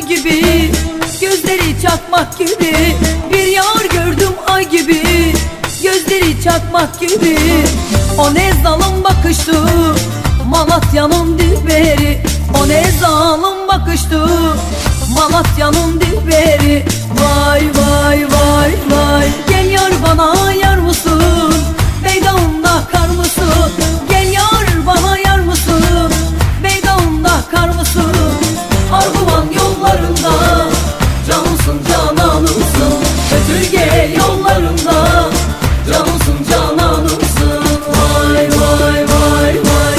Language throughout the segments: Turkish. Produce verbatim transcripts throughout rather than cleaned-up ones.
gibi, gözleri çakmak gibi. Bir yar gördüm ay gibi, gözleri çakmak gibi. O ne zalim bakıştı, Malatya'nın dilberi. O ne zalim bakıştı, Malatya'nın dilberi. Vay vay vay vay, gel yar bana yar mısın, meydanda kar mısın? Gel yar bana yar mısın, meydanda kar mısın? Arguvan yollarında, cansın cananımsın. Ötürge yollarında, cansın cananımsın. Vay vay vay vay.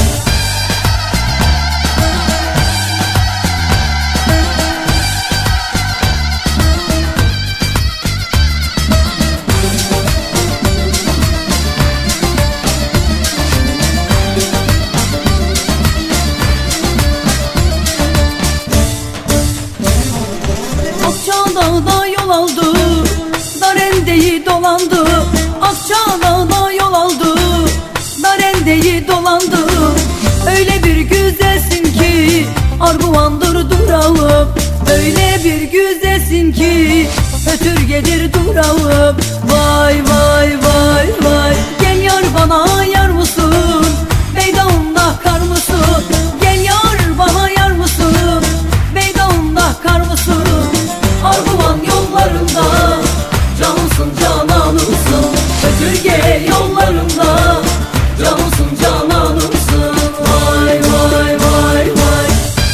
Akçadağ'da yol aldı, Darende'yi dolandı. Akçadağ'da yol aldı, Darende'yi dolandı. Öyle bir güzelsin ki Arguvan'dır durağım. Öyle bir güzelsin ki Ötürge'dir durağım. Vay vay vay vay, gel yar bana yar mısın, meydanda kar mısın? Gel yar bana yar mısın, meydanda kar mısın? Arguvan yollarında, cansın cananımsın. Ötürge yollarında, cansın cananımsın. Vay vay vay vay.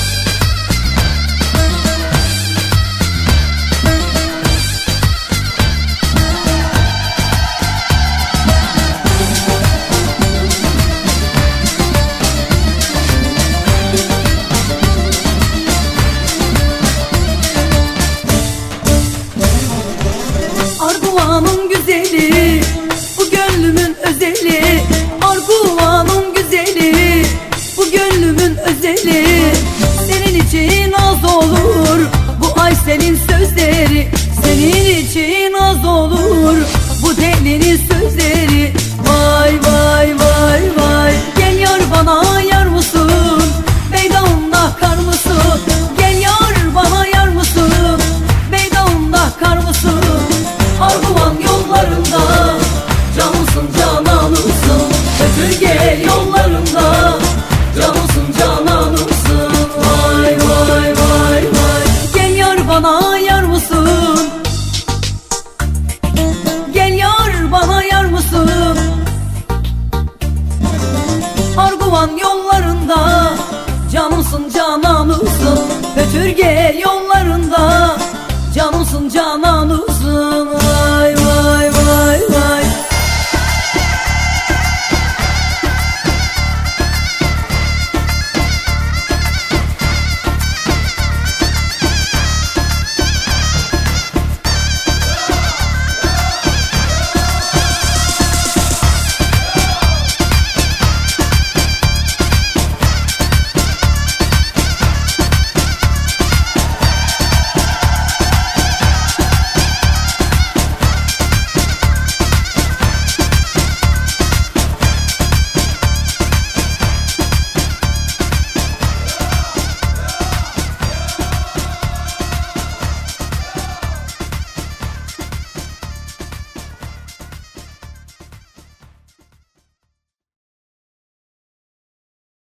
Arguvan'ın güzeli, bu gönlümün özeli. Arguvan'ın güzeli, bu gönlümün özeli. Senin için az olur bu Aysel'in sözleri. Senin için az olur bu delinin sözleri. Vay vay vay vay, gel yar bana yar mısın, meydanda kar mısın? Gel yar bana yar mısın, meydanda kar mısın? Arguvan yollarında, cansın cananımsın. Ötürge yollarında, cansın cananımsın. Vay vay vay vay, gel yar bana yar mısın, gel yar bana yar mısın? Arguvan yollarında, cansın cananımsın. Ötürge yollarında,